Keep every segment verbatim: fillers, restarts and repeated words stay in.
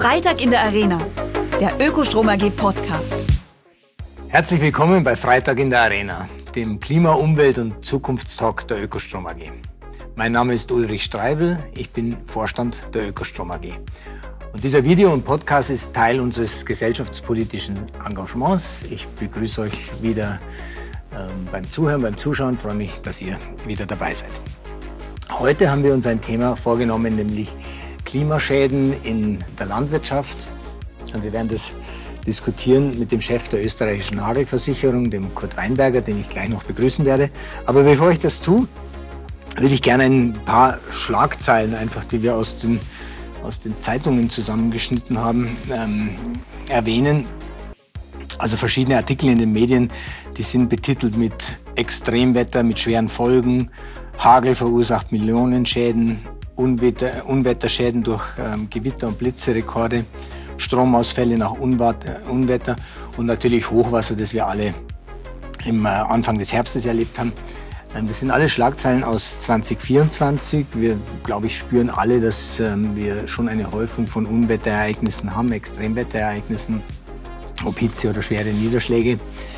Freitag in der Arena, der Ökostrom A G Podcast. Herzlich willkommen bei Freitag in der Arena, dem Klima-, Umwelt- und Zukunftstalk der Ökostrom A G. Mein Name ist Ulrich Streibel, ich bin Vorstand der Ökostrom A G. Und dieser Video und Podcast ist Teil unseres gesellschaftspolitischen Engagements. Ich begrüße euch wieder ähm, beim Zuhören, beim Zuschauen, freue mich, dass ihr wieder dabei seid. Heute haben wir uns ein Thema vorgenommen, nämlich Klimaschäden in der Landwirtschaft. Und wir werden das diskutieren mit dem Chef der österreichischen Hagelversicherung, dem Kurt Weinberger, den ich gleich noch begrüßen werde. Aber bevor ich das tue, würde ich gerne ein paar Schlagzeilen, einfach, die wir aus den, aus den Zeitungen zusammengeschnitten haben, ähm, erwähnen. Also verschiedene Artikel in den Medien, die sind betitelt mit Extremwetter, mit schweren Folgen, Hagel verursacht Millionenschäden, Unwetter, Unwetterschäden durch ähm, Gewitter und Blitzerekorde, Stromausfälle nach Unwetter und natürlich Hochwasser, das wir alle im äh, Anfang des Herbstes erlebt haben. Ähm, das sind alle Schlagzeilen aus zwanzig vierundzwanzig. Wir, glaube ich, spüren alle, dass ähm, wir schon eine Häufung von Unwetterereignissen haben, Extremwetterereignissen, ob Hitze oder schwere Niederschläge.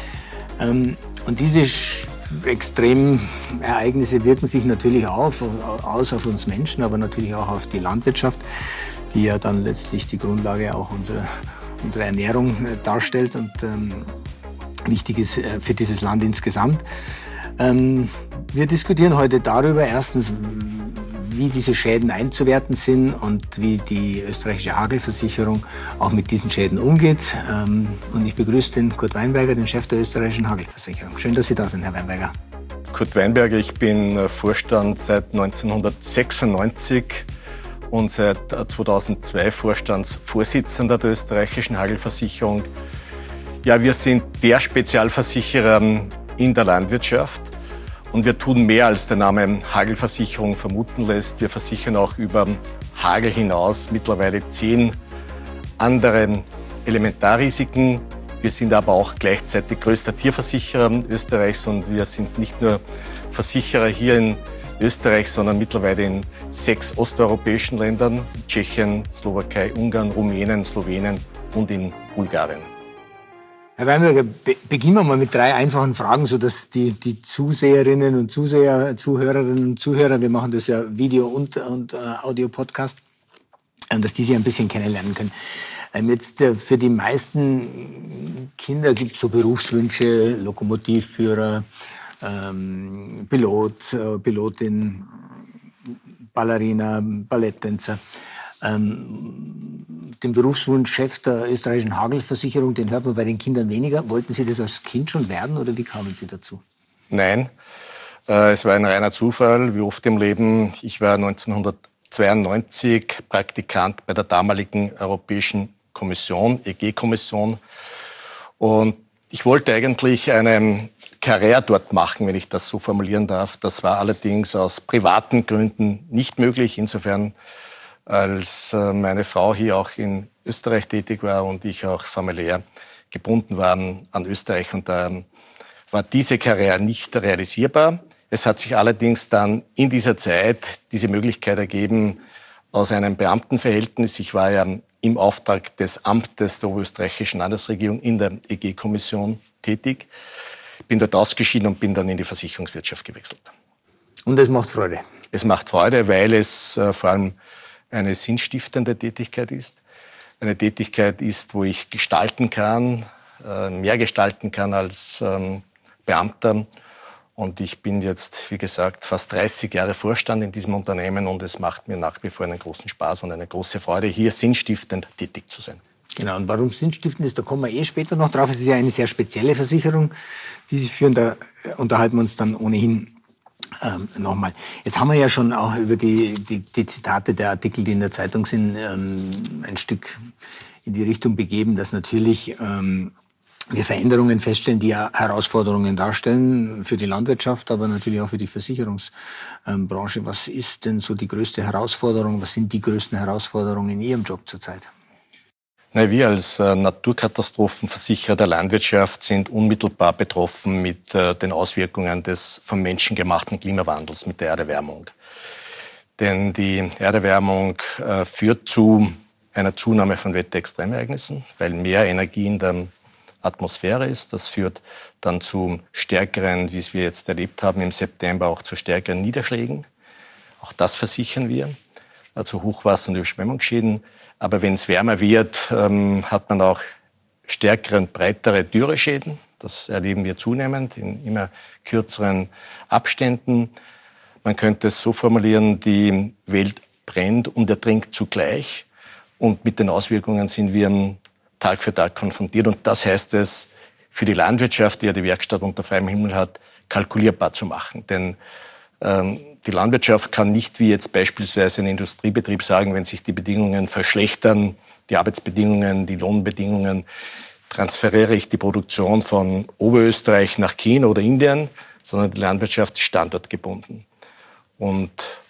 Ähm, und diese Sch Extremereignisse wirken sich natürlich auf, aus auf uns Menschen, aber natürlich auch auf die Landwirtschaft, die ja dann letztlich die Grundlage auch unserer, unserer Ernährung äh, darstellt und ähm, wichtig ist äh, für dieses Land insgesamt. Ähm, wir diskutieren heute darüber, erstens, wie diese Schäden einzuwerten sind und wie die österreichische Hagelversicherung auch mit diesen Schäden umgeht. Ähm, und ich begrüße den Kurt Weinberger, den Chef der österreichischen Hagelversicherung. Schön, dass Sie da sind, Herr Weinberger. Kurt Weinberger, ich bin Vorstand seit neunzehnhundertsechsundneunzig und seit zweitausendzwei Vorstandsvorsitzender der österreichischen Hagelversicherung. Ja, wir sind der Spezialversicherer in der Landwirtschaft. Und wir tun mehr, als der Name Hagelversicherung vermuten lässt. Wir versichern auch über Hagel hinaus mittlerweile zehn andere Elementarrisiken. Wir sind aber auch gleichzeitig größter Tierversicherer Österreichs und wir sind nicht nur Versicherer hier in Österreich, sondern mittlerweile in sechs osteuropäischen Ländern, Tschechien, Slowakei, Ungarn, Rumänien, Slowenien und in Bulgarien. Herr Weinberger, be beginnen wir mal mit drei einfachen Fragen, sodass die, die Zuseherinnen und Zuseher, Zuhörerinnen und Zuhörer, wir machen das ja Video- und, und äh, Audio-Podcast, äh, dass die sich ein bisschen kennenlernen können. Ähm, jetzt äh, für die meisten Kinder gibt es so Berufswünsche, Lokomotivführer, ähm, Pilot, äh, Pilotin, Ballerina, Balletttänzer. Ähm, den Berufswunsch Chef der österreichischen Hagelversicherung, den hört man bei den Kindern weniger. Wollten Sie das als Kind schon werden oder wie kamen Sie dazu? Nein, äh, es war ein reiner Zufall, wie oft im Leben. Ich war neunzehnhundertzweiundneunzig Praktikant bei der damaligen Europäischen Kommission, E G-Kommission. Und ich wollte eigentlich eine Karriere dort machen, wenn ich das so formulieren darf. Das war allerdings aus privaten Gründen nicht möglich. Insofern, als meine Frau hier auch in Österreich tätig war und ich auch familiär gebunden war an Österreich. Und da war diese Karriere nicht realisierbar. Es hat sich allerdings dann in dieser Zeit diese Möglichkeit ergeben, aus einem Beamtenverhältnis, ich war ja im Auftrag des Amtes der oberösterreichischen Landesregierung in der E G-Kommission tätig, bin dort ausgeschieden und bin dann in die Versicherungswirtschaft gewechselt. Und es macht Freude? Es macht Freude, weil es äh, vor allem eine sinnstiftende Tätigkeit ist. Eine Tätigkeit ist, wo ich gestalten kann, mehr gestalten kann als Beamter. Und ich bin jetzt, wie gesagt, fast dreißig Jahre Vorstand in diesem Unternehmen und es macht mir nach wie vor einen großen Spaß und eine große Freude, hier sinnstiftend tätig zu sein. Genau, und warum sinnstiftend ist, da kommen wir eh später noch drauf. Es ist ja eine sehr spezielle Versicherung, die Sie führen. Da unterhalten wir uns dann ohnehin Ähm, nochmal. Jetzt haben wir ja schon auch über die, die, die Zitate der Artikel, die in der Zeitung sind, ähm, ein Stück in die Richtung begeben, dass natürlich ähm, wir Veränderungen feststellen, die ja Herausforderungen darstellen für die Landwirtschaft, aber natürlich auch für die Versicherungsbranche. Was ist denn so die größte Herausforderung? Was sind die größten Herausforderungen in Ihrem Job zurzeit? Na, wir als äh, Naturkatastrophenversicherer der Landwirtschaft sind unmittelbar betroffen mit äh, den Auswirkungen des vom Menschen gemachten Klimawandels, mit der Erderwärmung. Denn die Erderwärmung äh, führt zu einer Zunahme von Wetterextremereignissen, weil mehr Energie in der Atmosphäre ist. Das führt dann zu stärkeren, wie es wir jetzt erlebt haben im September, auch zu stärkeren Niederschlägen. Auch das versichern wir, äh, zu Hochwasser- und Überschwemmungsschäden. Aber wenn es wärmer wird, ähm, hat man auch stärkere und breitere Dürreschäden. Das erleben wir zunehmend in immer kürzeren Abständen. Man könnte es so formulieren, die Welt brennt und ertrinkt zugleich. Und mit den Auswirkungen sind wir Tag für Tag konfrontiert. Und das heißt es, für die Landwirtschaft, die ja die Werkstatt unter freiem Himmel hat, kalkulierbar zu machen. Denn ähm, die Landwirtschaft kann nicht wie jetzt beispielsweise ein Industriebetrieb sagen, wenn sich die Bedingungen verschlechtern, die Arbeitsbedingungen, die Lohnbedingungen, transferiere ich die Produktion von Oberösterreich nach China oder Indien, sondern die Landwirtschaft ist standortgebunden. Und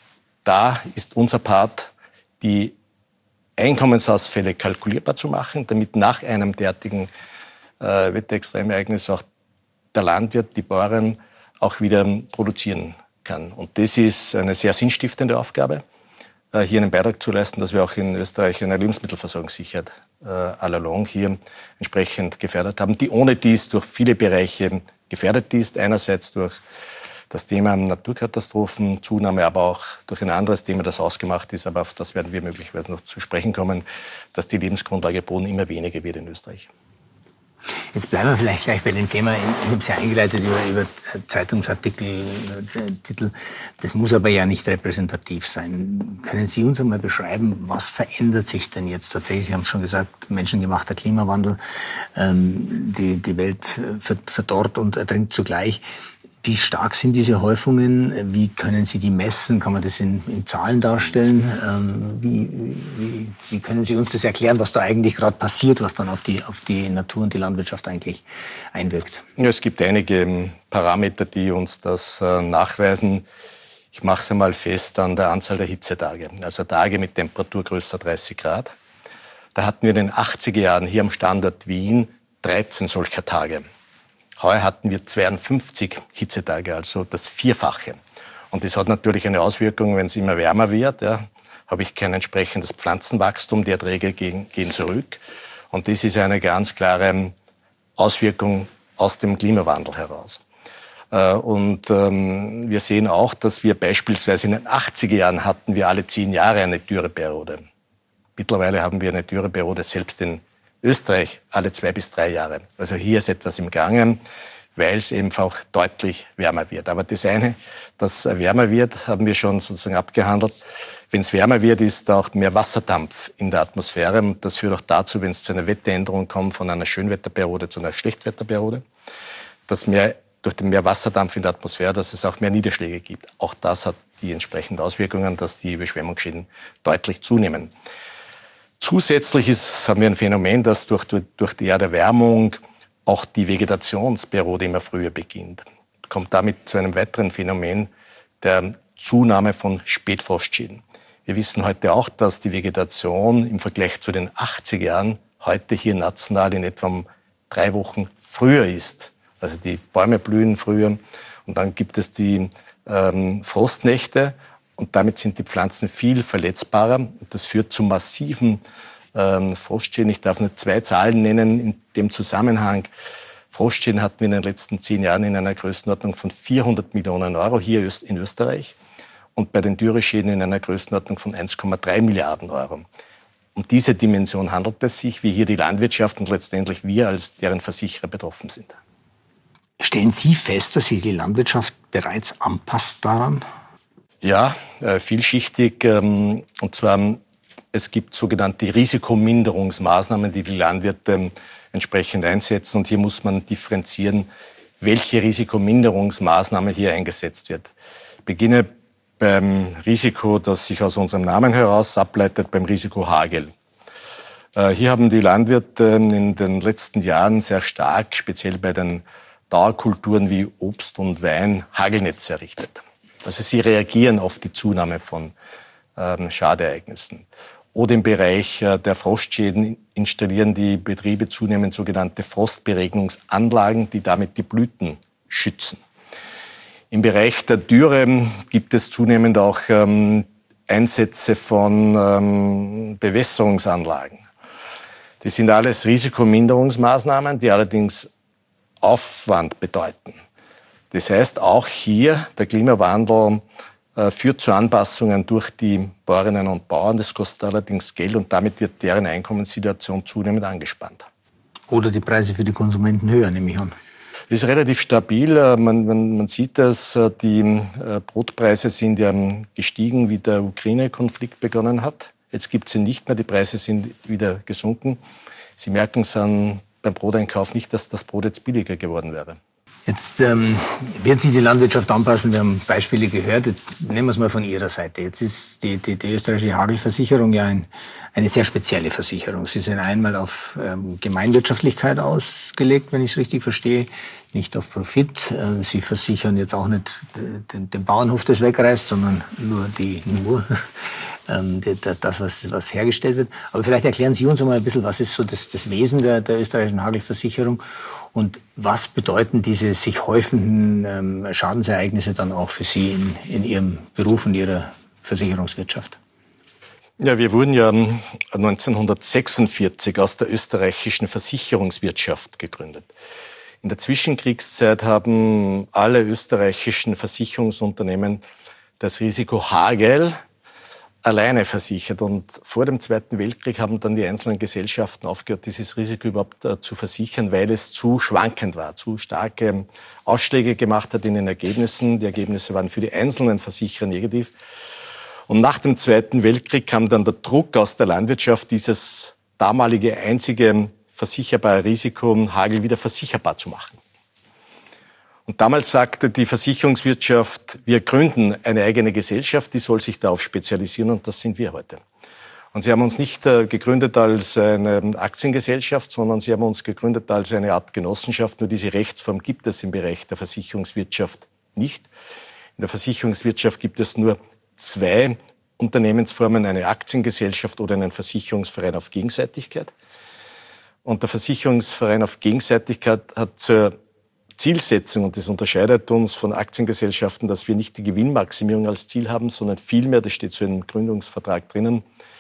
da ist unser Part, die Einkommensausfälle kalkulierbar zu machen, damit nach einem derartigen äh, Wetterextremereignis auch der Landwirt, die Bauern auch wieder produzieren kann. Und das ist eine sehr sinnstiftende Aufgabe, äh, hier einen Beitrag zu leisten, dass wir auch in Österreich eine Lebensmittelversorgungssicherheit äh, all along hier entsprechend gefördert haben, die ohne dies durch viele Bereiche gefährdet ist. Einerseits durch das Thema Naturkatastrophen, Zunahme, aber auch durch ein anderes Thema, das ausgemacht ist, aber auf das werden wir möglicherweise noch zu sprechen kommen, dass die Lebensgrundlage Boden immer weniger wird in Österreich. Jetzt bleiben wir vielleicht gleich bei dem Thema. Ich habe es ja eingeleitet über, über Zeitungsartikel, Titel. Das muss aber ja nicht repräsentativ sein. Können Sie uns einmal beschreiben, was verändert sich denn jetzt tatsächlich? Sie haben schon gesagt, menschengemachter Klimawandel, ähm, die, die Welt verdorrt und ertrinkt zugleich. Wie stark sind diese Häufungen? Wie können Sie die messen? Kann man das in, in Zahlen darstellen? Ähm, wie, wie, wie können Sie uns das erklären, was da eigentlich gerade passiert, was dann auf die, auf die Natur und die Landwirtschaft eigentlich einwirkt? Ja, es gibt einige Parameter, die uns das äh, nachweisen. Ich mache es einmal fest an der Anzahl der Hitzetage, also Tage mit Temperatur größer dreißig Grad. Da hatten wir in den achtziger Jahren hier am Standort Wien dreizehn solcher Tage. Heuer hatten wir zweiundfünfzig Hitzetage, also das Vierfache. Und das hat natürlich eine Auswirkung, wenn es immer wärmer wird. Ja, habe ich kein entsprechendes Pflanzenwachstum, die Erträge gehen, gehen zurück. Und das ist eine ganz klare Auswirkung aus dem Klimawandel heraus. Und ähm, wir sehen auch, dass wir beispielsweise in den achtziger Jahren hatten wir alle zehn Jahre eine Dürreperiode. Mittlerweile haben wir eine Dürreperiode selbst in Österreich alle zwei bis drei Jahre. Also hier ist etwas im Gange, weil es eben auch deutlich wärmer wird. Aber das eine, dass wärmer wird, haben wir schon sozusagen abgehandelt. Wenn es wärmer wird, ist auch mehr Wasserdampf in der Atmosphäre. Und das führt auch dazu, wenn es zu einer Wetteränderung kommt, von einer Schönwetterperiode zu einer Schlechtwetterperiode, dass mehr, durch den mehr Wasserdampf in der Atmosphäre, dass es auch mehr Niederschläge gibt. Auch das hat die entsprechenden Auswirkungen, dass die Überschwemmungsschäden deutlich zunehmen. Zusätzlich ist, haben wir ein Phänomen, dass durch, durch, durch die Erderwärmung auch die Vegetationsperiode immer früher beginnt. Kommt damit zu einem weiteren Phänomen der Zunahme von Spätfrostschäden. Wir wissen heute auch, dass die Vegetation im Vergleich zu den achtziger Jahren heute hier national in etwa um drei Wochen früher ist. Also die Bäume blühen früher und dann gibt es die ähm, Frostnächte. Und damit sind die Pflanzen viel verletzbarer. Und das führt zu massiven ähm, Frostschäden. Ich darf nur zwei Zahlen nennen in dem Zusammenhang. Frostschäden hatten wir in den letzten zehn Jahren in einer Größenordnung von vierhundert Millionen Euro hier in Österreich. Und bei den Dürreschäden in einer Größenordnung von eins Komma drei Milliarden Euro. Um diese Dimension handelt es sich, wie hier die Landwirtschaft und letztendlich wir als deren Versicherer betroffen sind. Stellen Sie fest, dass sich die Landwirtschaft bereits anpasst daran? Ja, äh, vielschichtig. Ähm, und zwar, es gibt sogenannte Risikominderungsmaßnahmen, die die Landwirte ähm, entsprechend einsetzen. Und hier muss man differenzieren, welche Risikominderungsmaßnahme hier eingesetzt wird. Ich beginne beim Risiko, das sich aus unserem Namen heraus ableitet, beim Risiko Hagel. Äh, hier haben die Landwirte in den letzten Jahren sehr stark, speziell bei den Dauerkulturen wie Obst und Wein, Hagelnetze errichtet. Also sie reagieren auf die Zunahme von ähm, Schadereignissen. Oder im Bereich äh, der Frostschäden installieren die Betriebe zunehmend sogenannte Frostberegnungsanlagen, die damit die Blüten schützen. Im Bereich der Dürre gibt es zunehmend auch ähm, Einsätze von ähm, Bewässerungsanlagen. Das sind alles Risikominderungsmaßnahmen, die allerdings Aufwand bedeuten. Das heißt, auch hier der Klimawandel äh, führt zu Anpassungen durch die Bäuerinnen und Bauern. Das kostet allerdings Geld und damit wird deren Einkommenssituation zunehmend angespannt. Oder die Preise für die Konsumenten höher, nehme ich an. Das ist relativ stabil. Man, man, man sieht das, die Brotpreise sind ja gestiegen, wie der Ukraine-Konflikt begonnen hat. Jetzt gibt es sie nicht mehr, die Preise sind wieder gesunken. Sie merken es an, beim Broteinkauf nicht, dass das Brot jetzt billiger geworden wäre. Jetzt ähm, wird sich die Landwirtschaft anpassen. Wir haben Beispiele gehört. Jetzt nehmen wir es mal von Ihrer Seite. Jetzt ist die, die, die österreichische Hagelversicherung ja ein, eine sehr spezielle Versicherung. Sie sind einmal auf ähm, Gemeinwirtschaftlichkeit ausgelegt, wenn ich es richtig verstehe, nicht auf Profit. Ähm, Sie versichern jetzt auch nicht den, den Bauernhof, das wegreißt, sondern nur die nur ähm, die, das, was, was hergestellt wird. Aber vielleicht erklären Sie uns einmal ein bisschen, was ist so das, das Wesen der, der österreichischen Hagelversicherung und was bedeuten diese sich häufenden ähm, Schadensereignisse dann auch für Sie in, in Ihrem Beruf und Ihrer Versicherungswirtschaft? Ja, wir wurden ja neunzehnhundertsechsundvierzig aus der österreichischen Versicherungswirtschaft gegründet. In der Zwischenkriegszeit haben alle österreichischen Versicherungsunternehmen das Risiko Hagel alleine versichert. Und vor dem Zweiten Weltkrieg haben dann die einzelnen Gesellschaften aufgehört, dieses Risiko überhaupt äh, zu versichern, weil es zu schwankend war, zu starke Ausschläge gemacht hat in den Ergebnissen. Die Ergebnisse waren für die einzelnen Versicherer negativ. Und nach dem Zweiten Weltkrieg kam dann der Druck aus der Landwirtschaft, dieses damalige einzige versicherbare Risiko Hagel wieder versicherbar zu machen. Und damals sagte die Versicherungswirtschaft, wir gründen eine eigene Gesellschaft, die soll sich darauf spezialisieren und das sind wir heute. Und sie haben uns nicht äh, gegründet als eine Aktiengesellschaft, sondern sie haben uns gegründet als eine Art Genossenschaft. Nur diese Rechtsform gibt es im Bereich der Versicherungswirtschaft nicht. In der Versicherungswirtschaft gibt es nur zwei Unternehmensformen, eine Aktiengesellschaft oder einen Versicherungsverein auf Gegenseitigkeit. Und der Versicherungsverein auf Gegenseitigkeit hat zur Zielsetzung, und das unterscheidet uns von Aktiengesellschaften, dass wir nicht die Gewinnmaximierung als Ziel haben, sondern vielmehr, das steht so im Gründungsvertrag drinnen,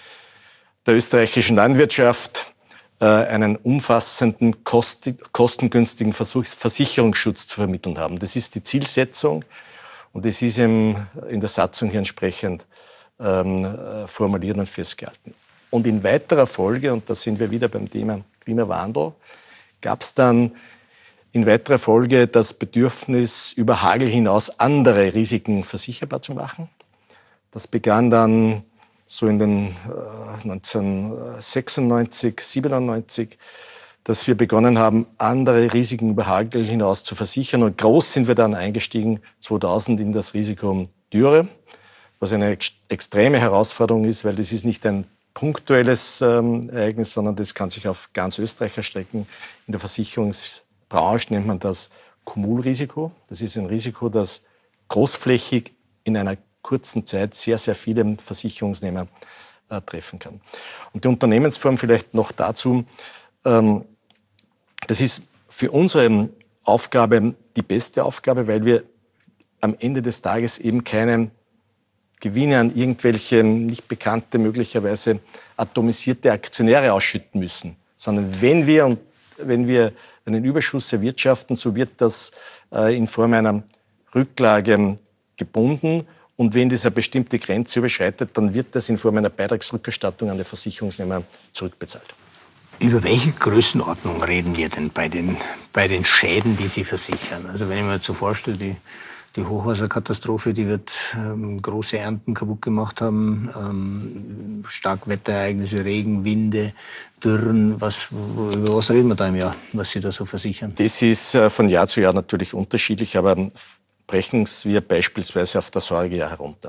der österreichischen Landwirtschaft äh, einen umfassenden, kost kostengünstigen Versuch, Versicherungsschutz zu vermitteln haben. Das ist die Zielsetzung und das ist im, in der Satzung hier entsprechend ähm, formuliert und festgehalten. Und in weiterer Folge, und da sind wir wieder beim Thema Klimawandel, gab es dann in weiterer Folge das Bedürfnis, über Hagel hinaus andere Risiken versicherbar zu machen. Das begann dann so in den äh, neunzehnhundertsechsundneunzig, siebenundneunzig, dass wir begonnen haben, andere Risiken über Hagel hinaus zu versichern. Und groß sind wir dann eingestiegen, zweitausend, in das Risiko Dürre, was eine ex extreme Herausforderung ist, weil das ist nicht ein punktuelles ähm, Ereignis, sondern das kann sich auf ganz Österreich erstrecken. In der Versicherungsbranche nennt man das Kumulrisiko. Das ist ein Risiko, das großflächig in einer kurzen Zeit sehr, sehr viele Versicherungsnehmer äh, treffen kann. Und die Unternehmensform vielleicht noch dazu, ähm, das ist für unsere Aufgabe die beste Aufgabe, weil wir am Ende des Tages eben keine Gewinne an irgendwelche nicht bekannte, möglicherweise atomisierte Aktionäre ausschütten müssen, sondern wenn wir, und wenn wir einen Überschuss erwirtschaften, so wird das äh, in Form einer Rücklage gebunden. Und wenn diese bestimmte Grenze überschreitet, dann wird das in Form einer Beitragsrückerstattung an den Versicherungsnehmer zurückbezahlt. Über welche Größenordnung reden wir denn bei den, bei den Schäden, die Sie versichern? Also wenn ich mir jetzt so vorstelle, die, die Hochwasserkatastrophe, die wird ähm, große Ernten kaputt gemacht haben, ähm, Starkwetterereignisse, Regen, Winde, Dürren. Was, über was reden wir da im Jahr, was Sie da so versichern? Das ist äh, von Jahr zu Jahr natürlich unterschiedlich, aber brechen wir beispielsweise auf das Sorgejahr herunter.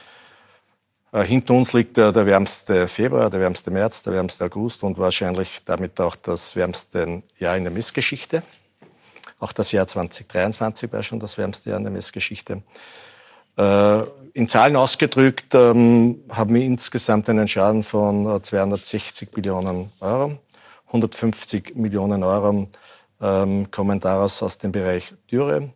Äh, hinter uns liegt äh, der wärmste Februar, der wärmste März, der wärmste August und wahrscheinlich damit auch das wärmste Jahr in der Messgeschichte. Auch das Jahr zweitausenddreiundzwanzig war schon das wärmste Jahr in der Messgeschichte. Äh, in Zahlen ausgedrückt ähm, haben wir insgesamt einen Schaden von äh, zweihundertsechzig Millionen Euro. hundertfünfzig Millionen Euro ähm, kommen daraus aus dem Bereich Dürre.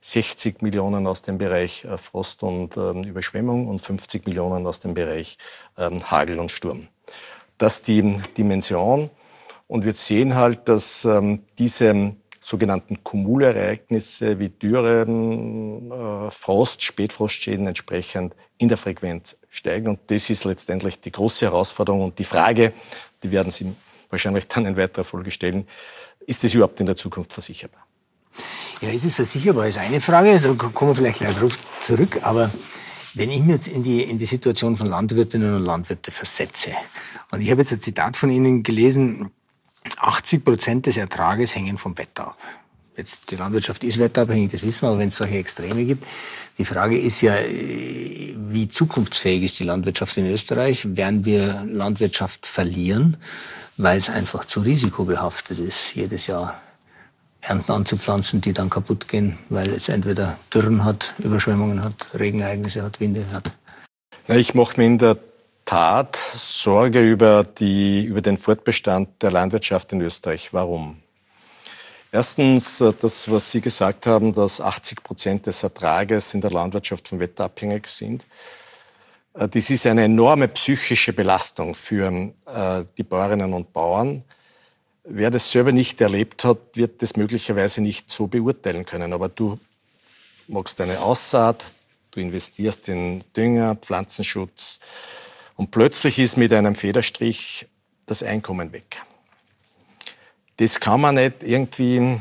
sechzig Millionen aus dem Bereich äh, Frost und ähm, Überschwemmung und fünfzig Millionen aus dem Bereich ähm, Hagel und Sturm. Das ist die Dimension. Und wir sehen halt, dass ähm, diese sogenannten Kumulereignisse wie Dürre, äh, Frost, Spätfrostschäden entsprechend in der Frequenz steigen. Und das ist letztendlich die große Herausforderung. Und die Frage, die werden Sie wahrscheinlich dann in weiterer Folge stellen, ist das überhaupt in der Zukunft versicherbar? Ja, ist es versicherbar, ist eine Frage, da kommen wir vielleicht gleich drauf zurück, aber wenn ich mir jetzt in die, in die Situation von Landwirtinnen und Landwirten versetze, und ich habe jetzt ein Zitat von Ihnen gelesen, achtzig Prozent des Ertrages hängen vom Wetter ab. Jetzt, die Landwirtschaft ist wetterabhängig, das wissen wir, aber wenn es solche Extreme gibt, die Frage ist ja, wie zukunftsfähig ist die Landwirtschaft in Österreich? Werden wir Landwirtschaft verlieren, weil es einfach zu risikobehaftet ist, jedes Jahr Ernten anzupflanzen, die dann kaputt gehen, weil es entweder Dürren hat, Überschwemmungen hat, Regenereignisse hat, Winde hat? Ja, ich mache mir in der Tat Sorge über, die, über den Fortbestand der Landwirtschaft in Österreich. Warum? Erstens, das, was Sie gesagt haben, dass achtzig Prozent des Ertrages in der Landwirtschaft vom Wetter abhängig sind. Das ist eine enorme psychische Belastung für die Bäuerinnen und Bauern. Wer das selber nicht erlebt hat, wird das möglicherweise nicht so beurteilen können. Aber du machst eine Aussaat, du investierst in Dünger, Pflanzenschutz und plötzlich ist mit einem Federstrich das Einkommen weg. Das kann man nicht irgendwie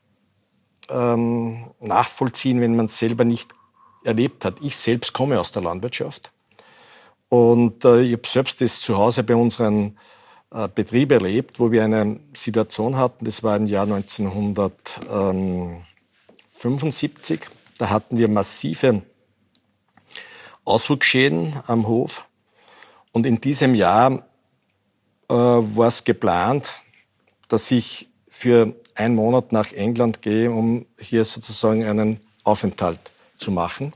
ähm, nachvollziehen, wenn man es selber nicht erlebt hat. Ich selbst komme aus der Landwirtschaft und äh, ich habe selbst das zu Hause bei unseren Betrieb erlebt, wo wir eine Situation hatten, das war im Jahr neunzehnhundertfünfundsiebzig. Da hatten wir massive Auswuchsschäden am Hof. Und in diesem Jahr äh, war es geplant, dass ich für einen Monat nach England gehe, um hier sozusagen einen Aufenthalt zu machen.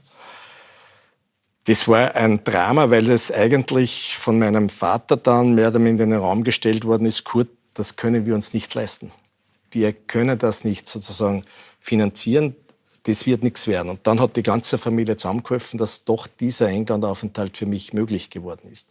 Das war ein Drama, weil es eigentlich von meinem Vater dann mehr oder minder in den Raum gestellt worden ist, Kurt, das können wir uns nicht leisten. Wir können das nicht sozusagen finanzieren, das wird nichts werden. Und dann hat die ganze Familie zusammengeholfen, dass doch dieser Englandaufenthalt für mich möglich geworden ist.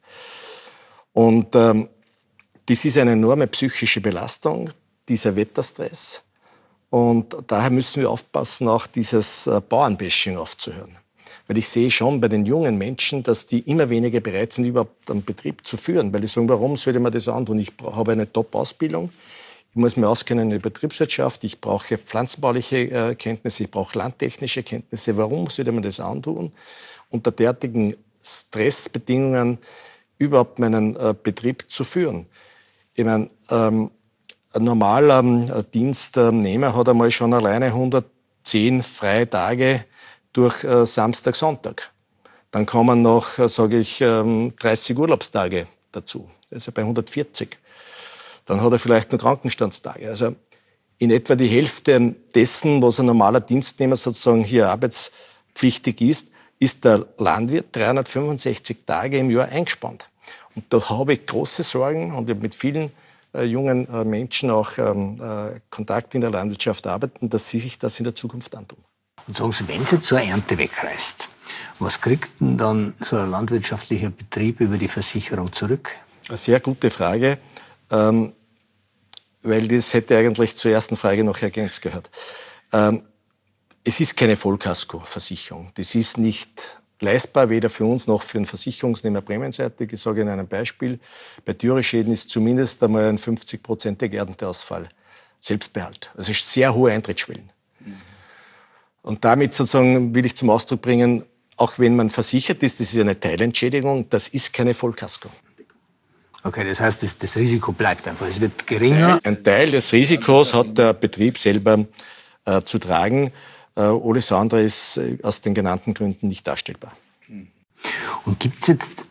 Und ähm, das ist eine enorme psychische Belastung, dieser Wetterstress. Und daher müssen wir aufpassen, auch dieses äh, Bauernbashing aufzuhören. Weil ich sehe schon bei den jungen Menschen, dass die immer weniger bereit sind, überhaupt einen Betrieb zu führen. Weil die sagen, warum sollte man das antun? Ich habe eine Top-Ausbildung, ich muss mir auskennen in der Betriebswirtschaft, ich brauche pflanzenbauliche äh, Kenntnisse, ich brauche landtechnische Kenntnisse. Warum sollte man das antun? Unter derartigen Stressbedingungen überhaupt meinen äh, Betrieb zu führen. Ich meine, ähm, ein normaler ähm, Dienstnehmer hat einmal schon alleine hundertzehn freie Tage durch äh, Samstag, Sonntag. Dann kommen noch, äh, sage ich, ähm, dreißig Urlaubstage dazu. Das ist ja bei hundertvierzig. Dann hat er vielleicht nur Krankenstandstage. Also in etwa die Hälfte dessen, was ein normaler Dienstnehmer sozusagen hier arbeitspflichtig ist, ist der Landwirt dreihundertfünfundsechzig Tage im Jahr eingespannt. Und da habe ich große Sorgen und ich habe mit vielen äh, jungen äh, Menschen auch ähm, äh, Kontakt in der Landwirtschaft arbeiten, dass sie sich das in der Zukunft antun. Und sagen Sie, wenn Sie zur Ernte wegreißt, was kriegt denn dann so ein landwirtschaftlicher Betrieb über die Versicherung zurück? Eine sehr gute Frage, ähm, weil das hätte eigentlich zur ersten Frage noch ergänzt gehört. Ähm, es ist keine Vollkasko-Versicherung. Das ist nicht leistbar, weder für uns noch für den Versicherungsnehmer prämienseitig. Ich sage Ihnen ein Beispiel. Bei Dürreschäden ist zumindest einmal ein fünfzig-prozentiger Ernteausfall Selbstbehalt. Das ist sehr hohe Eintrittsschwellen. Mhm. Und damit sozusagen will ich zum Ausdruck bringen, auch wenn man versichert ist, das ist eine Teilentschädigung, das ist keine Vollkasko. Okay, das heißt, das, das Risiko bleibt einfach, es wird geringer. Ein Teil des Risikos hat der Betrieb selber äh, zu tragen. Äh, alles andere ist äh, aus den genannten Gründen nicht darstellbar. Und gibt es jetzt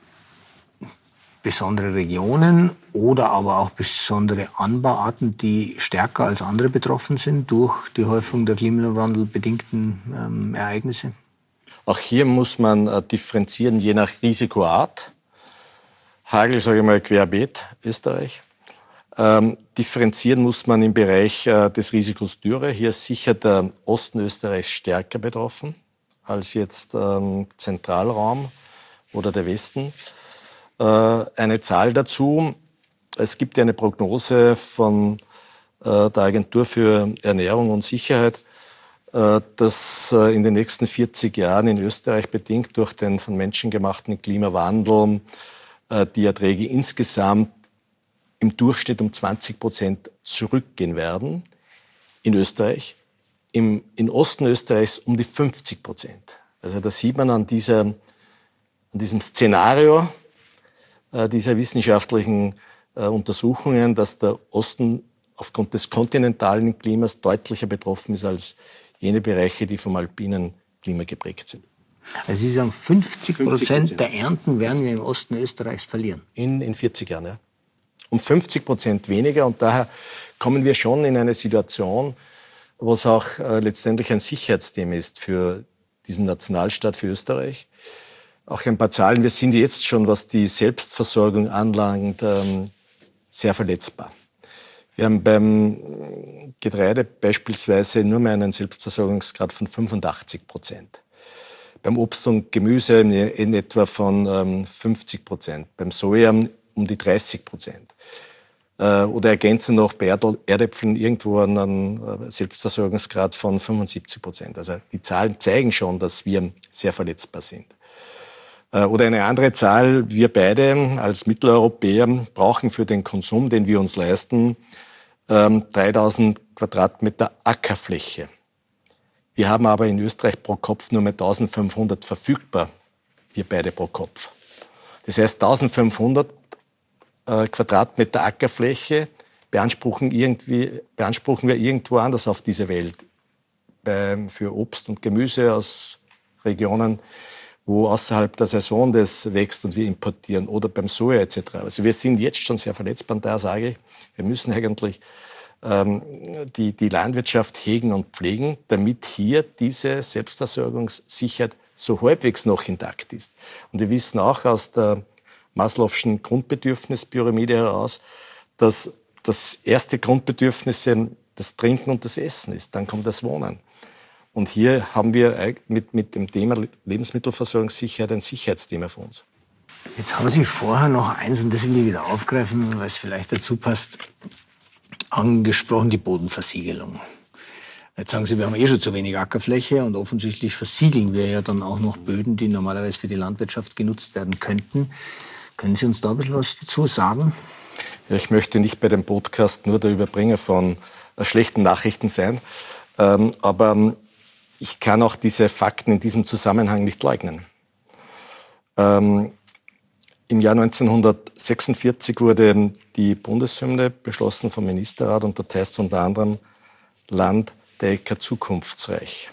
besondere Regionen oder aber auch besondere Anbauarten, die stärker als andere betroffen sind durch die Häufung der klimawandelbedingten ähm, Ereignisse? Auch hier muss man äh, differenzieren, je nach Risikoart. Hagel, sage ich mal, querbeet, Österreich. Ähm, differenzieren muss man im Bereich äh, des Risikos Dürre. Hier ist sicher der Osten Österreichs stärker betroffen als jetzt ähm, Zentralraum oder der Westen. Äh, eine Zahl dazu. Es gibt ja eine Prognose von äh, der Agentur für Ernährung und Sicherheit, äh, dass äh, in den nächsten vierzig Jahren in Österreich bedingt durch den von Menschen gemachten Klimawandel äh, die Erträge insgesamt im Durchschnitt um zwanzig Prozent zurückgehen werden. In Österreich. Im, in Osten Österreichs um die fünfzig Prozent. Also da sieht man an, dieser, an diesem Szenario äh, dieser wissenschaftlichen äh, Untersuchungen, dass der Osten aufgrund des kontinentalen Klimas deutlicher betroffen ist als jene Bereiche, die vom alpinen Klima geprägt sind. Also Sie sagen, fünfzig Prozent der Ernten werden wir im Osten Österreichs verlieren? In, in vierzig Jahren, ja. Um fünfzig Prozent weniger. Und daher kommen wir schon in eine Situation, wo es auch äh, letztendlich ein Sicherheitsthema ist für diesen Nationalstaat, für Österreich. Auch ein paar Zahlen. Wir sind jetzt schon, was die Selbstversorgung anlangt, ähm, sehr verletzbar. Wir haben beim Getreide beispielsweise nur mehr einen Selbstversorgungsgrad von fünfundachtzig Prozent. Beim Obst und Gemüse in etwa von ähm, fünfzig Prozent. Beim Soja um die dreißig Prozent. Äh, oder ergänzen noch bei Erdäpfeln irgendwo einen Selbstversorgungsgrad von fünfundsiebzig Prozent. Also die Zahlen zeigen schon, dass wir sehr verletzbar sind. Äh, oder eine andere Zahl, wir beide als Mitteleuropäer brauchen für den Konsum, den wir uns leisten, ähm, dreitausend Quadratmeter Ackerfläche. Wir haben aber in Österreich pro Kopf nur mehr eintausendfünfhundert verfügbar, wir beide pro Kopf. Das heißt, eintausendfünfhundert äh, Quadratmeter Ackerfläche beanspruchen, irgendwie, beanspruchen wir irgendwo anders auf dieser Welt. Bei, für Obst und Gemüse aus Regionen, wo außerhalb der Saison das wächst und wir importieren, oder beim Soja et cetera. Also wir sind jetzt schon sehr verletzbar und daher sage ich, wir müssen eigentlich ähm, die, die Landwirtschaft hegen und pflegen, damit hier diese Selbstversorgungssicherheit so halbwegs noch intakt ist. Und wir wissen auch aus der Maslow'schen Grundbedürfnispyramide heraus, dass das erste Grundbedürfnis das Trinken und das Essen ist. Dann kommt das Wohnen. Und hier haben wir mit, mit dem Thema Lebensmittelversorgungssicherheit ein Sicherheitsthema für uns. Jetzt haben Sie vorher noch eins, und das will ich wieder aufgreifen, weil es vielleicht dazu passt, angesprochen, die Bodenversiegelung. Jetzt sagen Sie, wir haben eh schon zu wenig Ackerfläche und offensichtlich versiegeln wir ja dann auch noch Böden, die normalerweise für die Landwirtschaft genutzt werden könnten. Können Sie uns da ein bisschen was dazu sagen? Ja, ich möchte nicht bei dem Podcast nur der Überbringer von äh, schlechten Nachrichten sein, ähm, aber ich kann auch diese Fakten in diesem Zusammenhang nicht leugnen. Ähm, Im Jahr neunzehnhundertsechsundvierzig wurde die Bundeshymne beschlossen vom Ministerrat und dort heißt es unter anderem Land der Äcker zukunftsreich.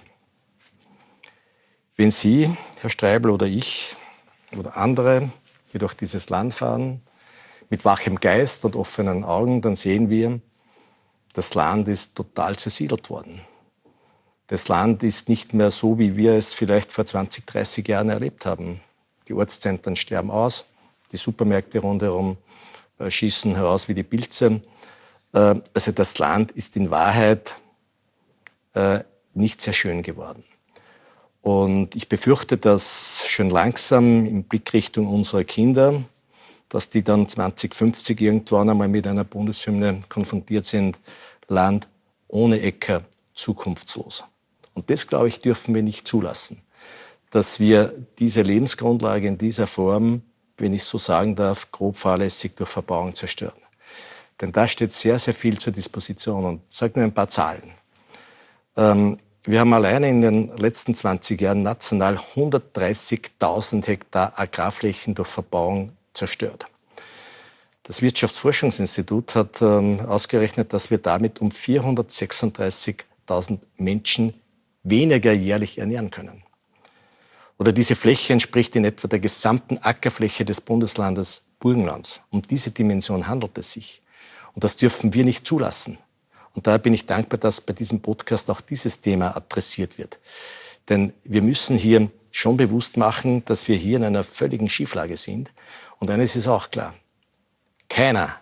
Wenn Sie, Herr Streibl, oder ich oder andere hier durch dieses Land fahren, mit wachem Geist und offenen Augen, dann sehen wir, das Land ist total zersiedelt worden. Das Land ist nicht mehr so, wie wir es vielleicht vor zwanzig, dreißig Jahren erlebt haben. Die Ortszentren sterben aus, die Supermärkte rundherum äh, schießen heraus wie die Pilze. Äh, also das Land ist in Wahrheit äh, nicht sehr schön geworden. Und ich befürchte, dass schon langsam im Blick Richtung unserer Kinder, dass die dann zwanzig fünfzig irgendwann einmal mit einer Bundeshymne konfrontiert sind, Land ohne Äcker, zukunftslos. Und das, glaube ich, dürfen wir nicht zulassen, dass wir diese Lebensgrundlage in dieser Form, wenn ich so sagen darf, grob fahrlässig durch Verbauung zerstören. Denn da steht sehr, sehr viel zur Disposition. Und ich sage nur ein paar Zahlen. Ähm, wir haben alleine in den letzten zwanzig Jahren national hundertdreißigtausend Hektar Agrarflächen durch Verbauung zerstört. Das Wirtschaftsforschungsinstitut hat ähm, ausgerechnet, dass wir damit um vierhundertsechsunddreißigtausend Menschen weniger jährlich ernähren können. Oder diese Fläche entspricht in etwa der gesamten Ackerfläche des Bundeslandes Burgenlands. Um diese Dimension handelt es sich. Und das dürfen wir nicht zulassen. Und daher bin ich dankbar, dass bei diesem Podcast auch dieses Thema adressiert wird. Denn wir müssen hier schon bewusst machen, dass wir hier in einer völligen Schieflage sind. Und eines ist auch klar. Keiner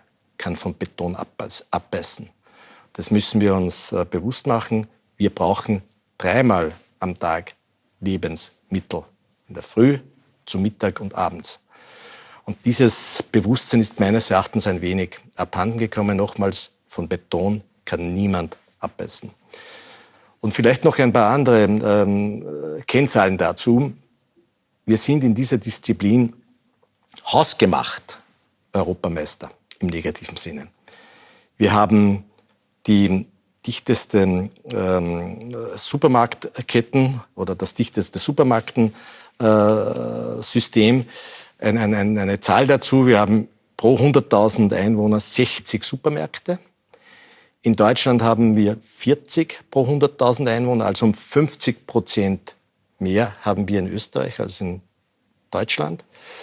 kann von Beton abbeißen. Das müssen wir uns äh, bewusst machen. Wir brauchen dreimal am Tag Lebensmittel. In der Früh, zu Mittag und abends. Und dieses Bewusstsein ist meines Erachtens ein wenig abhanden gekommen. Nochmals, von Beton kann niemand abbeißen. Und vielleicht noch ein paar andere ähm, Kennzahlen dazu. Wir sind in dieser Disziplin hausgemacht Europameister im negativen Sinne. Wir haben die dichtesten ähm, Supermarktketten oder das dichteste Supermarktensystem. Äh, ein, ein, ein, eine Zahl dazu, wir haben pro hunderttausend Einwohner sechzig Supermärkte. In Deutschland haben wir vierzig pro hunderttausend Einwohner, also um fünfzig Prozent mehr haben wir in Österreich als in Deutschland.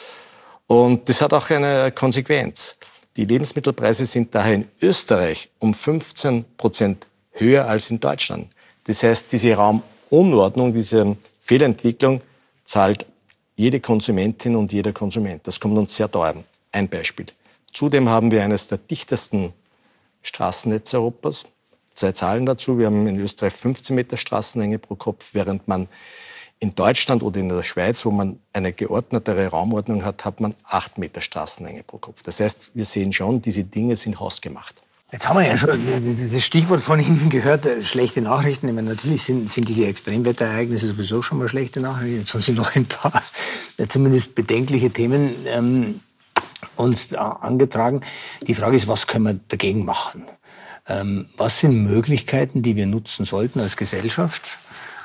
Und das hat auch eine Konsequenz. Die Lebensmittelpreise sind daher in Österreich um fünfzehn Prozent höher als in Deutschland. Das heißt, diese Raumunordnung, diese Fehlentwicklung zahlt jede Konsumentin und jeder Konsument. Das kommt uns sehr teuer. Ein Beispiel. Zudem haben wir eines der dichtesten Straßennetze Europas. Zwei Zahlen dazu. Wir haben in Österreich fünfzehn Meter Straßenlänge pro Kopf, während man in Deutschland oder in der Schweiz, wo man eine geordnetere Raumordnung hat, hat man acht Meter Straßenlänge pro Kopf. Das heißt, wir sehen schon, diese Dinge sind hausgemacht. Jetzt haben wir ja schon das Stichwort von Ihnen gehört, schlechte Nachrichten. Ich meine, natürlich sind, sind diese Extremwetterereignisse sowieso schon mal schlechte Nachrichten. Jetzt sind noch ein paar, zumindest bedenkliche Themen ähm, uns angetragen. Die Frage ist, was können wir dagegen machen? Ähm, was sind Möglichkeiten, die wir nutzen sollten als Gesellschaft,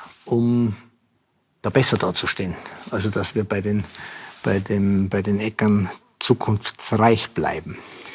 um da besser dazustehen? Also, dass wir bei den, bei dem, bei den Äckern zukunftsreich bleiben.